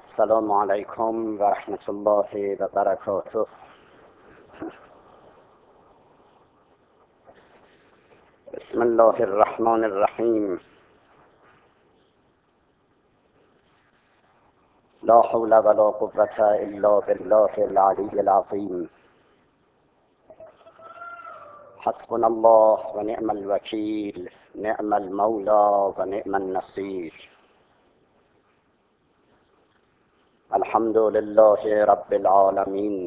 السلام عليكم ورحمة الله وبركاته. بسم الله الرحمن الرحيم. لا حول ولا قوة إلا بالله العلي العظيم. حسبنا الله ونعم الوكيل، نعم المولى ونعم النصير. الحمد لله رب العالمين،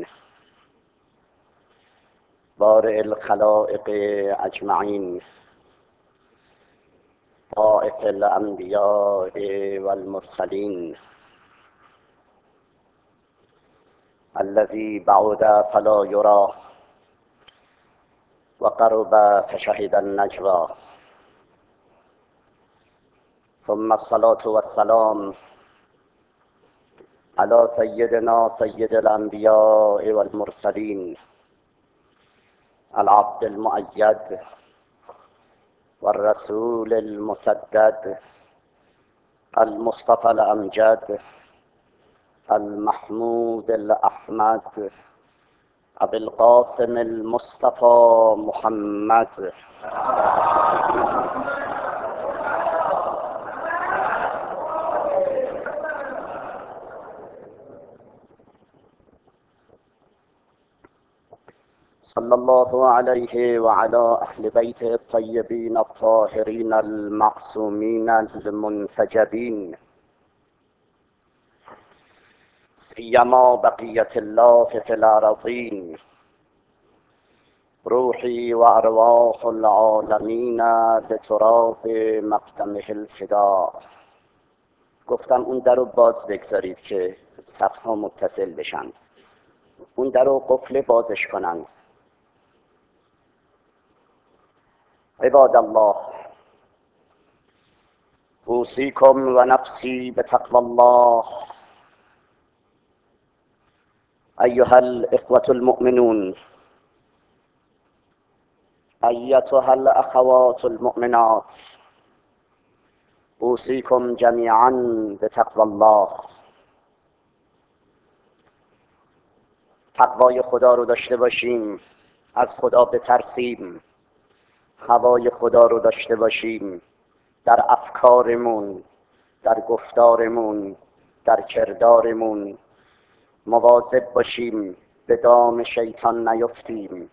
بارئ الخلائق أجمعين، باعث الأنبياء والمرسلين، الذي بعد فلا يرى وقرب فشهد النجوى. ثم الصلاة والسلام على سيدنا سيد الأنبياء والمرسلين، العبد المؤيد والرسول المسدد، المصطفى الأمجد، المحمود الأحمد، أبي القاسم المصطفى محمد صلى الله عليه وعلى أهل بيته الطيبين الطاهرين المعصومين المنتجبين، سيما بقية الله في الأراضين، روحي وأرواح العالمين بتراب مقدمه الفداء. گفتم اون در رو باز بگذارید که صفها متصل بشند، اون در رو قفل بازش کنند. عباد الله، اوصیکم و نفسی بتقوى الله. ایها الاخوة المؤمنون، ایتها الاخوات المؤمنات، اوصیکم جمیعا بتقوى الله. تقوای خدا رو داشته باشیم، از خدا بترسیم، هوای خدا رو داشته باشیم، در افکارمون، در گفتارمون، در کردارمون مواظب باشیم، به دام شیطان نیفتیم.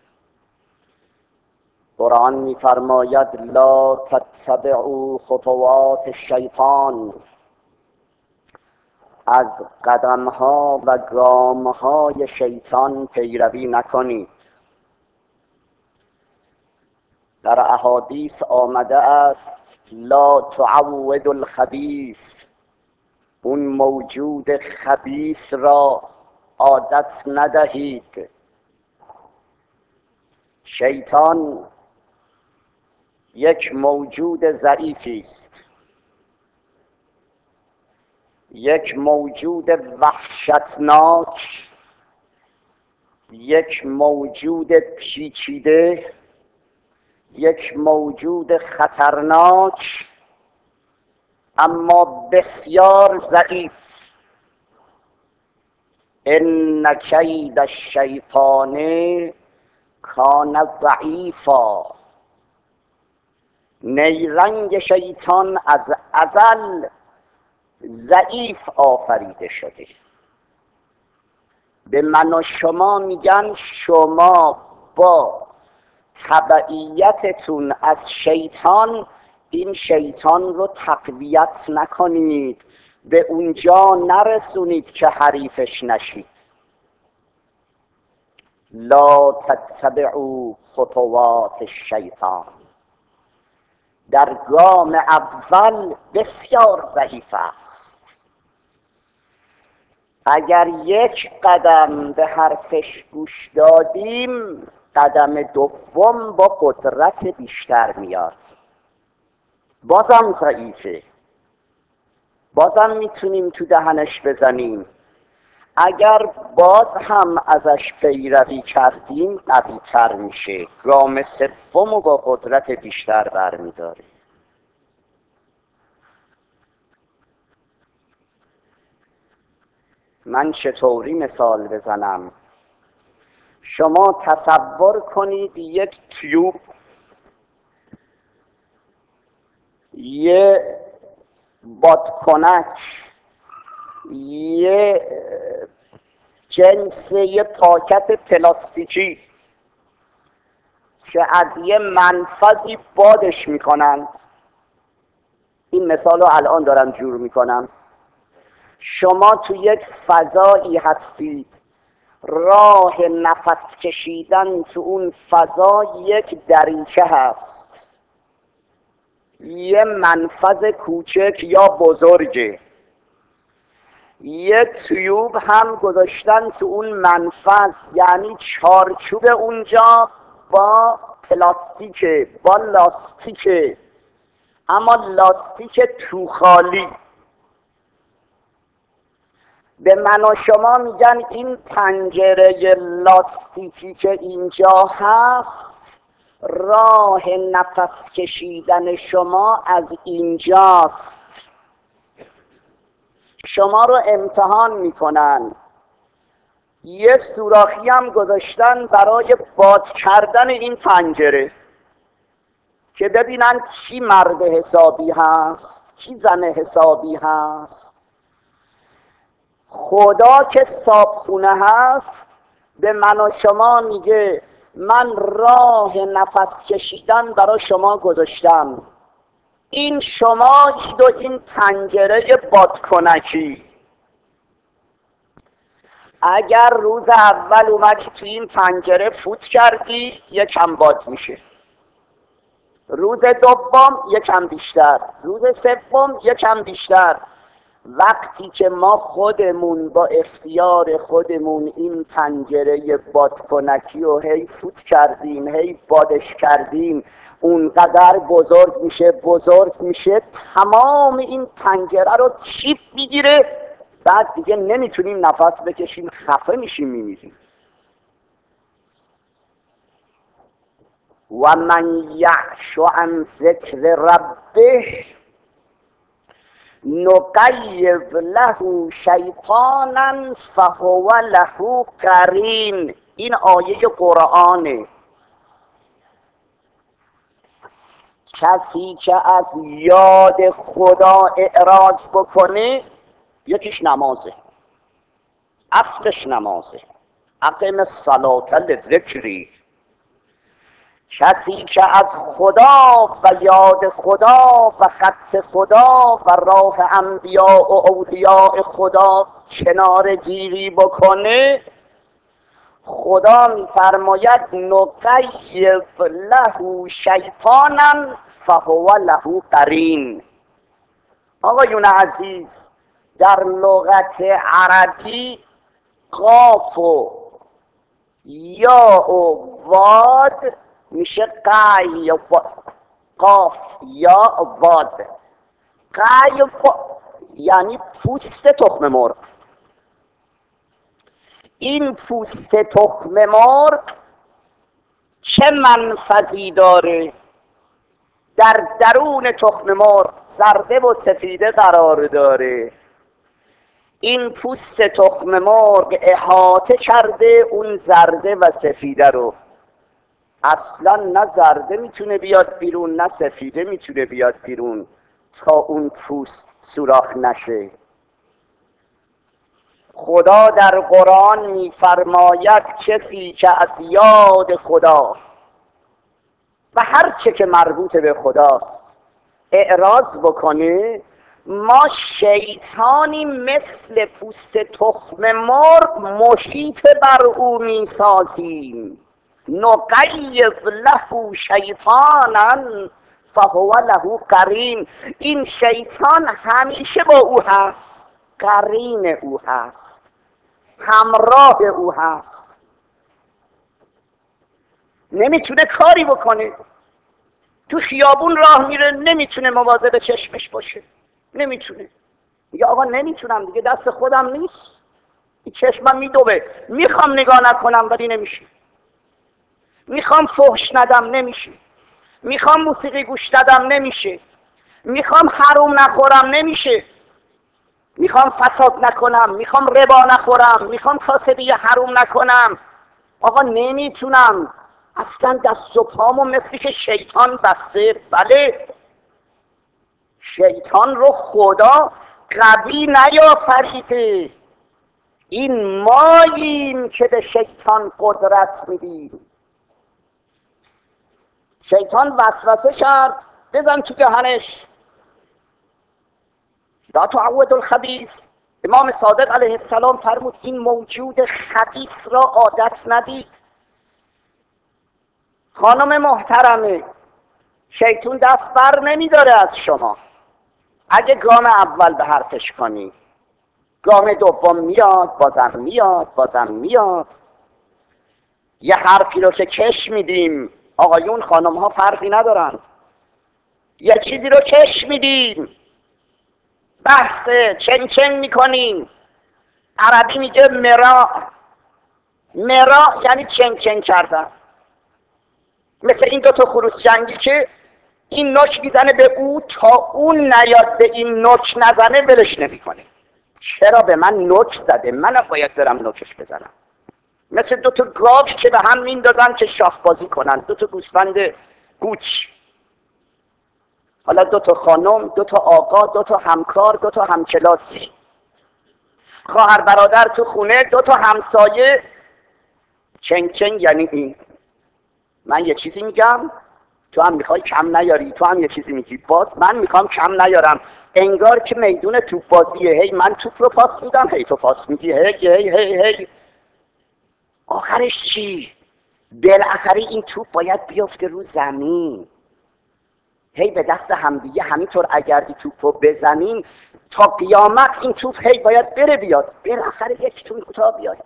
قرآن می‌فرماید لا تتبعوا خطوات الشیطان، از قدم‌ها و گام‌های شیطان پیروی نکنید. در احادیث آمده است لا تعود الخبیث، اون موجود خبیث را عادت ندهید. شیطان یک موجود ضعیفی است، یک موجود وحشتناک، یک موجود پیچیده، یک موجود خطرناک، اما بسیار ضعیف. ان کید الشیطان کان ضعیفا، نیرنگ شیطان از ازل ضعیف آفریده شده. به من و شما میگن شما با تبعیتتون از شیطان این شیطان رو تقویت نکنید، به اونجا نرسونید که حریفش نشید. لا تتبعوا خطوات الشیطان، در گام اول بسیار ضعیف است. اگر یک قدم به حرفش گوش دادیم، قدم دوم با قدرت بیشتر میاد. بازم ضعیفه، بازم میتونیم تو دهنش بزنیم. اگر باز هم ازش پیروی کردیم قوی تر میشه، گام سوم رو با قدرت بیشتر برمیداره. من چطوری مثال بزنم؟ شما تصور کنید یک تیوب، یه بادکنک، یه جنس یه پاکت پلاستیکی که از یه منفذی بادش میکنند. این مثال رو الان دارم جور میکنم. شما تو یک فضایی هستید، راه نفس کشیدن تو اون فضا یک دریچه هست، یه منفذ کوچک یا بزرگه، یه تیوب هم گذاشتن تو اون منفذ، یعنی چارچوب اونجا با پلاستیکه، با لاستیکه، اما لاستیک تو خالی. به من و شما میگن این پنجره لاستیکی که اینجا هست، راه نفس کشیدن شما از اینجاست. شما رو امتحان میکنن، یه سوراخی هم گذاشتن برای باد کردن این پنجره که ببینن کی مرد حسابی هست، کی زن حسابی هست. خدا که صابخونه هست به من و شما میگه من راه نفس کشیدن برای شما گذاشتم، این شمایید و این پنجره بادکنکی. اگر روز اول اومدی تو این پنجره فوت کردی یکم باد میشه، روز دوم یکم بیشتر، روز سوم یکم بیشتر. وقتی که ما خودمون با اختیار خودمون این پنجره بادکنکی رو هی فوت کردیم، هی بادش کردیم، اونقدر بزرگ میشه تمام این پنجره رو چیپ میگیره، بعد دیگه نمیتونیم نفس بکشیم، خفه میشیم، میمیریم. و من یعش عن ذکر ربه نقیض له شیطانا فهو له قرین. این آیه قرآنه. کسی که از یاد خدا اعراض بکنه، یکیش نمازه، اصلش نمازه، اقیم الصلاة لذکری. کسی که از خدا و یاد خدا و خط خدا و راه انبیاء و اولیاء خدا کنار گیری بکنه، خدا میفرماید نقیض له شیطانا فهو له قرین. آقایون عزیز، در لغت عربی قاف و یا و واد میشه قای، قاف یا واد. قای یعنی پوست تخم مرغ. این پوست تخم مرغ چه منفذی داره؟ در درون تخم مرغ زرده و سفیده قرار داره. این پوست تخم مرغ احاطه کرده اون زرده و سفیده رو. اصلا نه زرده میتونه بیاد بیرون نه سفیده میتونه بیاد بیرون تا اون پوست سوراخ نشه. خدا در قرآن میفرماید کسی که از یاد خدا و هر چه که مربوط به خداست اعراض بکنه، ما شیطانی مثل پوست تخم مرغ محیط بر او میسازیم. نقیض له شیطانا فهو له قرین. این شیطان همیشه با او هست، قرین او هست، همراه او هست، نمیتونه کاری بکنه. تو خیابون راه میره نمیتونه مواظب چشمش باشه، نمیتونه. میگه آقا نمیتونم دیگه، دست خودم نیست، این چشمم میدوه، میخوام نگاه نکنم ولی نمیشه، میخوام فحش ندم نمیشه، میخوام موسیقی گوش ندم نمیشه، میخوام حروم نخورم نمیشه. میخوام فساد نکنم، میخوام ربا نخورم، میخوام کاسبی حروم نکنم. آقا نمیتونم، اصلا دست و پامو مثل که شیطان بسته. بله، شیطان رو خدا قوی نیافریده، این ماییم که به شیطان قدرت میدیم. شیطان وسوسه کرد بزن تو دهنش، لا تعود الخبیث. امام صادق علیه السلام فرمود این موجود خبیث را عادت ندید. خانم محترمه، شیطان دست بر نمیداره از شما. اگه گام اول به حرفش کنی، گام دوم میاد، بازم میاد، بازم میاد. یه حرفی رو که کش میدیم، آقایون خانم ها فرقی ندارن، یه چیزی رو کش میدیم، بحث چنگ چنگ میکنیم. عربی میگه مرا، مرا یعنی چنگ چنگ کردن. مثل این دوتا خروس جنگی که این نوک میزنه به او تا اون نیاد به این نوک نزنه ولش نمیکنه. چرا به من نوک زده؟ منم باید برم نوکش بزنم. مثل دوتا گاو که به هم میندازن که شاخ بازی کنن، دوتا گوسفند گوچ. حالا دوتا خانم، دوتا آقا، دوتا همکار، دوتا همکلاسی، خواهر برادر تو خونه، دوتا همسایه. چنگ چنگ یعنی این، من یه چیزی میگم تو هم میخوای کم نیاری، تو هم یه چیزی میگی باز من میخوام کم نیارم. انگار که میدون توپ بازیه، هی من توپ رو پاس میدم، هی تو پاس میدی، هی. آخرش چی؟ بالاخره این توپ باید بیفته رو زمین. هی به دست همدیگه همینطور اگر این توپ رو بزنین تا قیامت این توپ هی باید بره بیاد، بالاخره یکیتون کوتاه بیاد.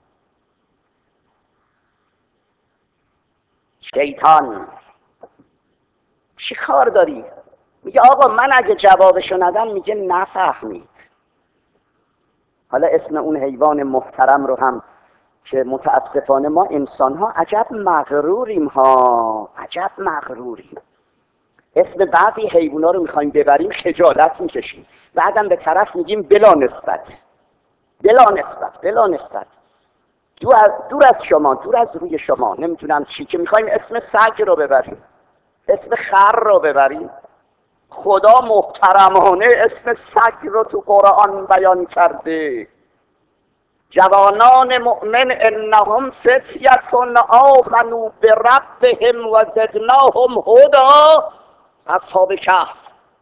شیطان چی کار داری؟ میگه آقا من اگه جوابشو ندم، میگه نفهمید. حالا اسم اون حیوان محترم رو هم که متاسفانه ما انسان ها عجب مغروریم ها، عجب مغروریم. اسم بعضی حیونا رو میخوایم ببریم خجالت میکشیم، بعدم به طرف میگیم بلا نسبت، بلا نسبت، بلا نسبت، دور از شما، دور از روی شما، نمیدونم چی که میخوایم اسم سگ رو ببریم، اسم خر رو ببریم. خدا محترمانه اسم سگ رو تو قرآن بیان کرده. جوانان مؤمن انهم فتیة آمنوا بربهم و زدناهم هدی. اصحاب کهف،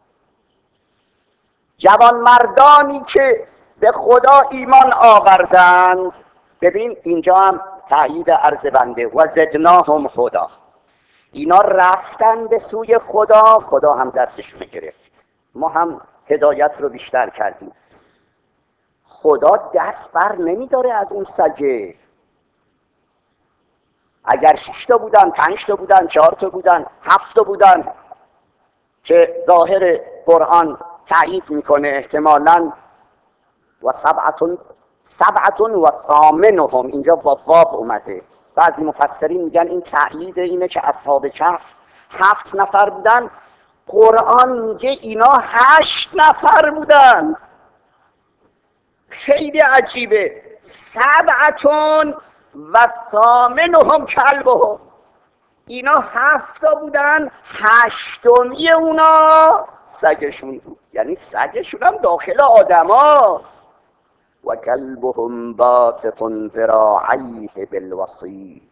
جوان مردانی که به خدا ایمان آوردند. ببین اینجا هم تأیید عرض بنده، و زدناهم هدی، اینا رفتن به سوی خدا، خدا هم دستشون گرفت، ما هم هدایت رو بیشتر کردیم. خدا دست بر نمیداره از اون سگه. اگر 6 تا بودن، 5 تا بودن، 4 تا بودن، 7 تا بودن که ظاهر قرآن تأیید میکنه احتمالاً و سبعتون و ثامنهم، اینجا با واب اومده. بعضی مفسرین میگن این تأیید اینه که اصحاب کهف 7 نفر بودن، قرآن میگه اینا 8 نفر بودن. خیلی عجیبه، سبعتون و ثامنهم کلبهم، اینا 7 تا بودن، 8می اونا سگشون بود. یعنی سگشون هم داخل آدماست. و کلبهم باسط ذراعیه بالوصید.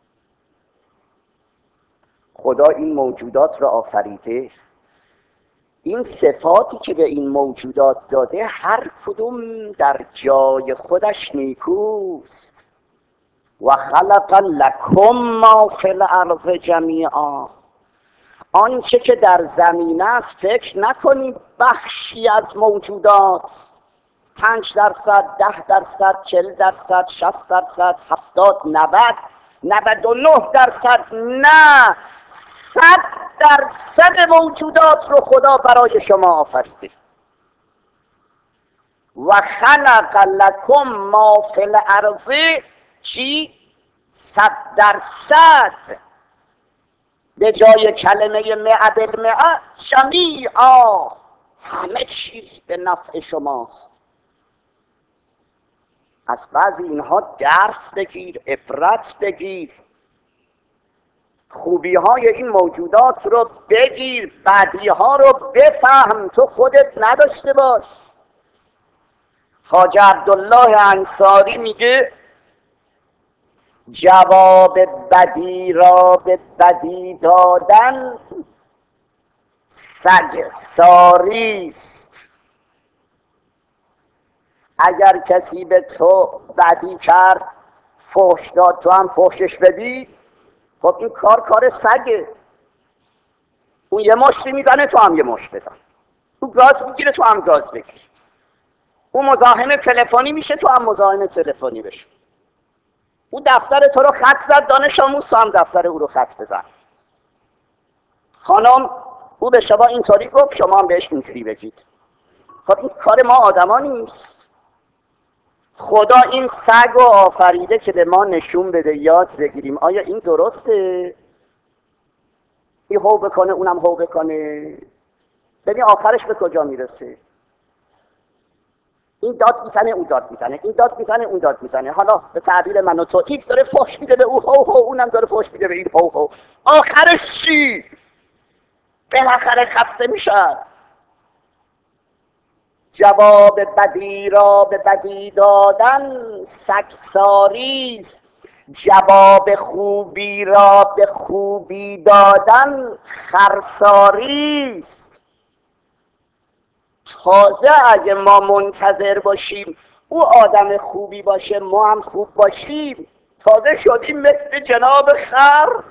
خدا این موجودات را آفریده، این صفاتی که به این موجودات داده هر کدوم در جای خودش نیکوست. و خلق لکم ما فی الارض جمیعا، آنچه که در زمین است فکر نکنید بخشی از موجودات 5%، 10%، 40%، 60%، 70، 90، 99%، نه، 100% موجودات رو خدا برای شما آفریده. و خلق لکم ما فی الارض چی؟ 100%، به جای کلمه مئة بالمئة جمیعا، همه چیز به نفع شماست. از بعضی اینها درس بگیر، عبرت بگیر، خوبی های این موجودات رو بگیر، بدی ها رو بفهم، تو خودت نداشته باش. خواجه عبدالله انصاری میگه جواب بدی را به بدی دادن سگساری است. اگر کسی به تو بدی کرد، فحش داد، تو هم فحشش بدی، خب این کار سگه. اون یه مشتی میزنه، تو هم یه مشت بزن. اون گاز میگیره، تو هم گاز بگیر. اون مزاحم تلفنی میشه، تو هم مزاحم تلفنی بشو. او دفتر تو رو خط زد، دانش آموز، تو هم دفتر او رو خط بزن. خانم او به شما اینطوری گفت، شما هم بهش اینطوری بگید. خب این کار ما آدما نیست. خدا این سگ رو آفریده که به ما نشون بده، یاد بگیریم آیا این درسته؟ این هو بکنه، اونم هو بکنه. ببین آخرش به کجا میرسه. این داد میزنه، اون داد میزنه، این داد میزنه، اون داد میزنه. حالا به تعبیر من و تو، این داره فحش میده به او، هو هو، اونم داره فحش میده به این، هو هو. آخرش چی؟ بالاخره خسته میشن. جواب بدی را به بدی دادن سگساری است، جواب خوبی را به خوبی دادن خرساری است. تازه اگه ما منتظر باشیم او آدم خوبی باشه، ما هم خوب باشیم، تازه شدیم مثل جناب خر.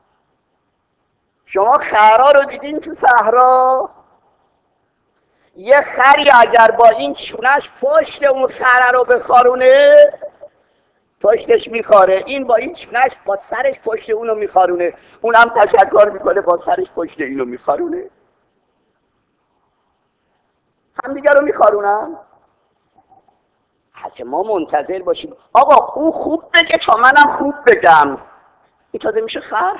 شما خرها رو دیدین تو صحرا؟ یه خری اگر با این چونش پشت اون خره رو بخارونه، پشتش میخاره. این با این چونش با سرش پشت اونو میخارونه، اونم تشکر میکنه با سرش پشت اینو میخارونه. همدیگه رو میخارونن. حتی ما منتظر باشیم آقا او خوب بگه تا منم خوب بگم، این تازه میشه خر.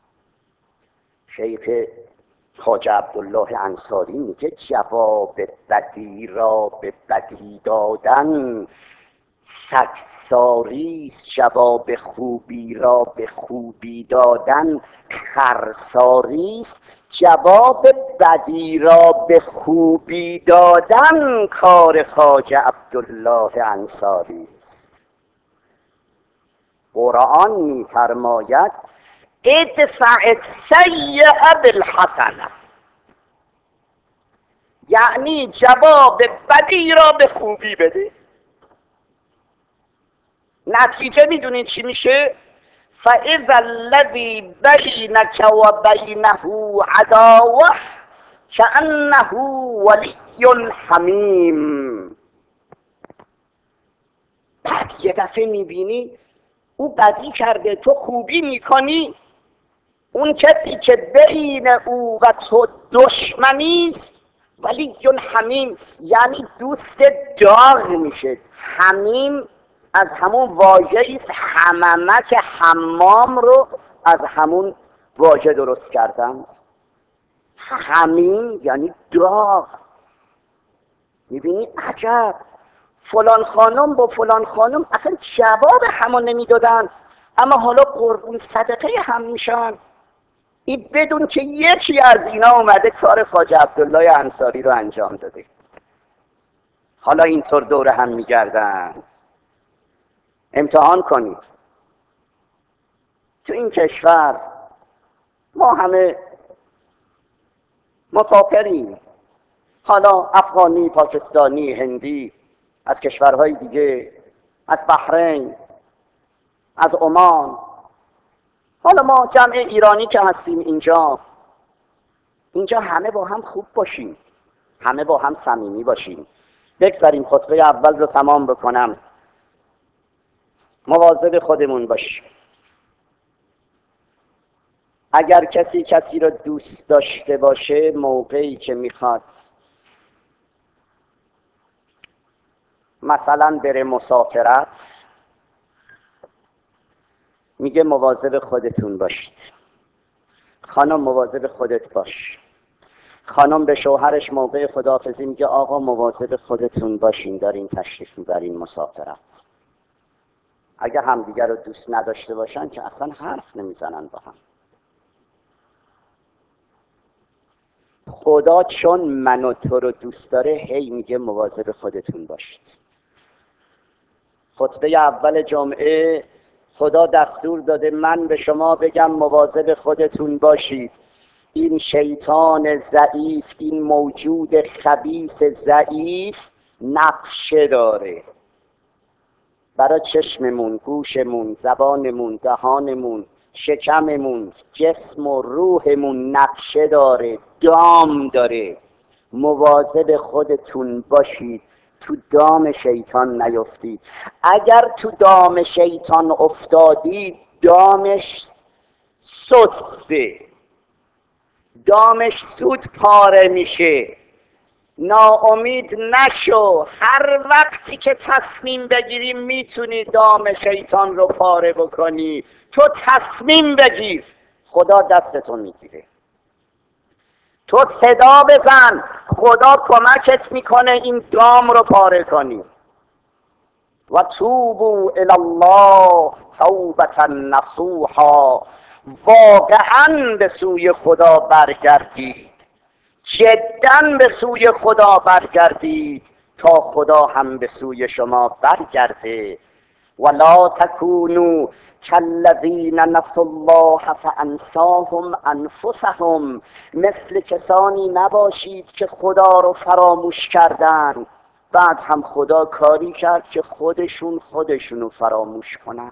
شیخ خواجه عبدالله انصاری میگه جواب بدی را به بدی دادن سگساری است، جواب خوبی را به خوبی دادن خرساری است، جواب بدی را به خوبی دادن کار خواجه عبدالله انصاری است. قرآن می‌فرماید ادفع السیئة بالحسنة، یعنی جواب بدی را به خوبی بده. نتیجه میدونید چی میشه؟ فاذا الذی بینک و بینه عداوه کأنه ولی حمیم. بعد یه دفعه میبینی او بدی کرده، تو خوبی میکنی، اون کسی که بین او و تو دشمنی است ولی حمیم، یعنی دوست داغ میشه. حمیم از همون واژه است حممه که حمام رو از همون واژه درست کردن. حمیم یعنی داغ. میبینی عجب، فلان خانم با فلان خانم اصلا جواب همون نمیدادن، اما حالا قربون صدقه هم میشن. این بدون که یکی از اینا اومده کار خواجه عبدالله انصاری رو انجام داده. حالا اینطور دور هم میگردن. امتحان کنید. تو این کشور ما همه مسافریم، حالا افغانی، پاکستانی، هندی، از کشورهای دیگه، از بحرین، از عمان. حالا ما جمع ایرانی که هستیم اینجا همه با هم خوب باشیم، همه با هم صمیمی باشیم. بگذاریم خطبه اول رو تمام بکنم. مواظب خودمون باشیم. اگر کسی رو دوست داشته باشه، موقعی که میخواد مثلا بره مسافرت، میگه مواظب خودتون باشید. خانم مواظب خودت باش. خانم به شوهرش موقع خداحافظی میگه آقا مواظب خودتون باشین، دارین تشریف میبرین مسافرت. اگه همدیگر رو دوست نداشته باشن که اصلا حرف نمیزنن با هم. خدا چون من و تو رو دوست داره هی میگه مواظب خودتون باشید. خطبه اول جمعه خدا دستور داده من به شما بگم مواظب خودتون باشید. این شیطان ضعیف، این موجود خبیث ضعیف نقشه داره برای چشممون، گوشمون، زبانمون، دهانمون، شکممون، جسم و روحمون نقشه داره، دام داره. مواظب خودتون باشید تو دام شیطان نیفتید. اگر تو دام شیطان افتادید دامش سسته، دامش زود پاره میشه. ناامید نشو، هر وقتی که تصمیم بگیری میتونی دام شیطان رو پاره بکنی. تو تصمیم بگیر، خدا دستتو میگیره. تو صدا بزن، خدا کمکت میکنه این دام رو پاره کنی. و توبوا الی الله توبة نصوحا، واقعا به سوی خدا برگردید، جدا به سوی خدا برگردید تا خدا هم به سوی شما برگرده. ولا تکونوا کالذین نسوا الله فانساهم انفسهم، مثل کسانی نباشید که خدا رو فراموش کردند بعد هم خدا کاری کرد که خودشونو فراموش کنن.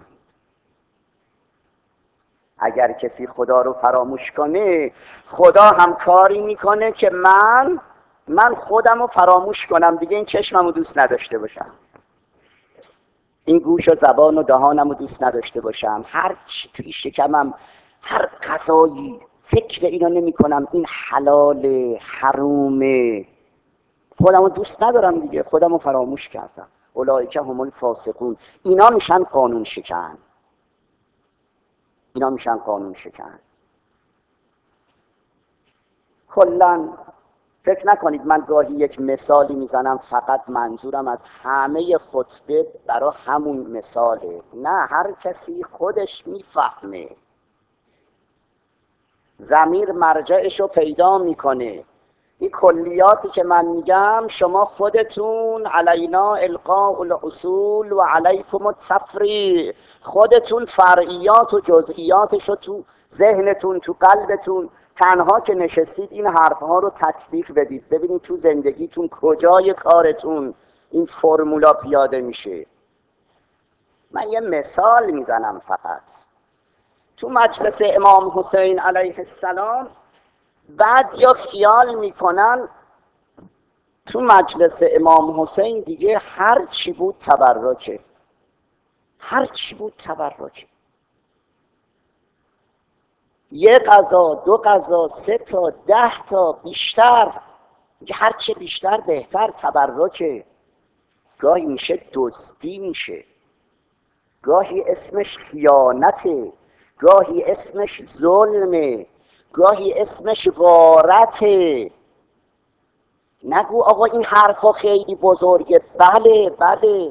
اگر کسی خدا رو فراموش کنه خدا هم کاری میکنه که من خودم رو فراموش کنم، دیگه این چشمم رو دوست نداشته باشم، این گوش و زبان و دهانم رو دوست نداشته باشم، هر چی توی شکمم، هر غذایی فکر اینا نمی کنم این حلال حرومه، خودم رو دوست ندارم دیگه، خودم رو فراموش کردم. اولئک هم الفاسقون، اینا میشن قانون شکن، اینا میشن قانون شکن. کلاً فکر نکنید من گاهی یک مثالی میزنم فقط منظورم از همه خطبه برای همون مثاله، نه، هر کسی خودش میفهمه، ضمیر مرجعشو پیدا میکنه. این کلیاتی که من میگم شما خودتون علینا القاء الاصول و علیکم التفریع، خودتون فرعیات و جزئیاتشو تو ذهنتون، تو قلبتون تنها که نشستید این حرفها رو تطبیق بدید، ببینید تو زندگیتون کجای کارتون این فرمولا پیاده میشه. من یه مثال میزنم فقط. تو مجلس امام حسین علیه السلام بعضیا خیال میکنن تو مجلس امام حسین دیگه هر چی بود تبرکه، هر چی بود تبرکه، یه غذا، دو غذا، 3 تا، 10 تا، بیشتر، هر چه بیشتر بهتر، تبرکه. گاهی میشه دزدی، میشه گاهی اسمش خیانته، گاهی اسمش ظلمه، گاهی اسمش غارته. نگو آقا این حرفا خیلی بزرگه، بله بله،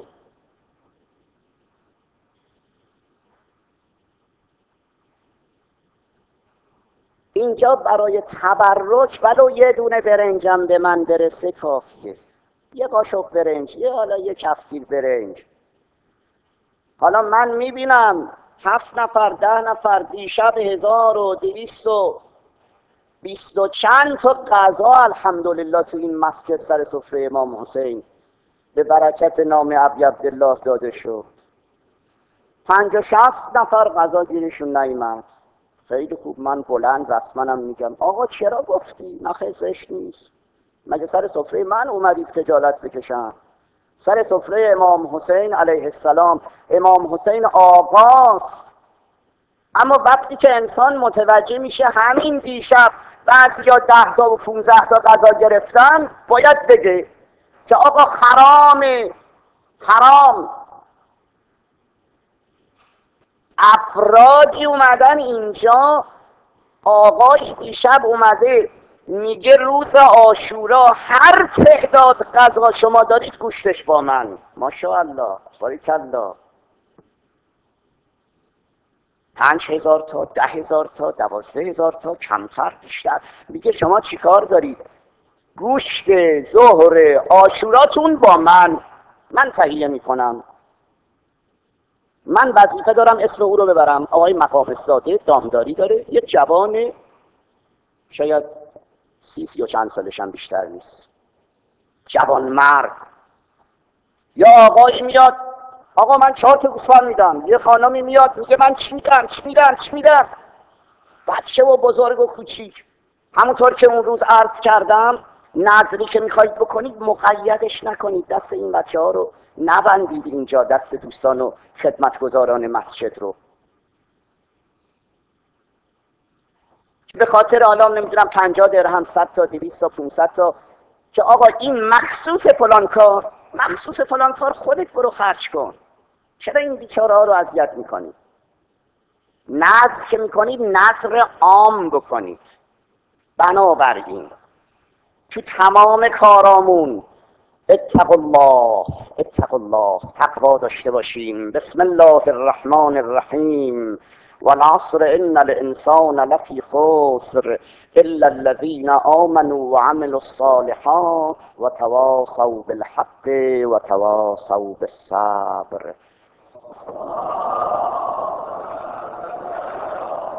اینجا برای تبرک ولو یه دونه برنجم به من برسه کافیه، یه قاشق برنج، حالا یه کفگیر برنج. حالا من میبینم 7 نفر 10 نفر دیشب 1220 و چند تا غذا الحمدلله تو این مسجد سر سفره امام حسین به برکت نام ابی عبدالله داده شد. 50-60 نفر غذا گیرشون نیامد. خیلی خوب، من بلند رسمنم میگم آقا چرا گفتی؟ نه خیلی زشت نیست، مگه سر سفره من اومدید خجالت بکشم؟ سر سفره امام حسین علیه السلام، امام حسین آقاست. اما وقتی که انسان متوجه میشه همین دیشب بعضیا 10 تا و 15 تا غذا گرفتن، باید بگه که آقا حرامه، حرام. افرادی اومدن اینجا، آقای دیشب اومده میگه روز عاشورا هر تعداد غذا شما دارید گوشتش با من. ماشاءالله، باریکالله. 5,000 تا، 10,000 تا، 12,000 تا، کمتر بیشتر. میگه شما چیکار دارید؟ گوشت ظهر عاشوراتون با من تهیه میکنم. من وظیفه دارم اسم او رو ببرم. آقای مقام ساده دامداری داره، یه جوان شاید 30 و چند سالش هم بیشتر نیست، جوان مرد. یا آقایی میاد، آقا من 4 تا گوسفند میدم. یه خانمی میاد میگه من چی میدم. بچه و بزرگ و کوچیک. همونطور که اون روز عرض کردم، نظری که میخواید بکنید مقیدش نکنید، دست این بچه ها رو نبندید اینجا، دست دوستان و خدمتگزاران مسجد رو. به خاطر حالا نمیدونم 50 درهم، 100 تا، 200 تا، 500 تا، که آقا این مخصوص فلان کار خودت برو خرج کن. چرا این بیچاره ها رو اذیت میکنید؟ نذر که میکنید نذر عام بکنید. بنابراین تو تمام کارامون اتقوا الله، تقوا داشته باشیم. بسم الله الرحمن الرحیم. والعصر ان الانسان لفی خسر الا الذین آمنوا وعملوا الصالحات وتواصوا بالحق وتواصوا بالصبر.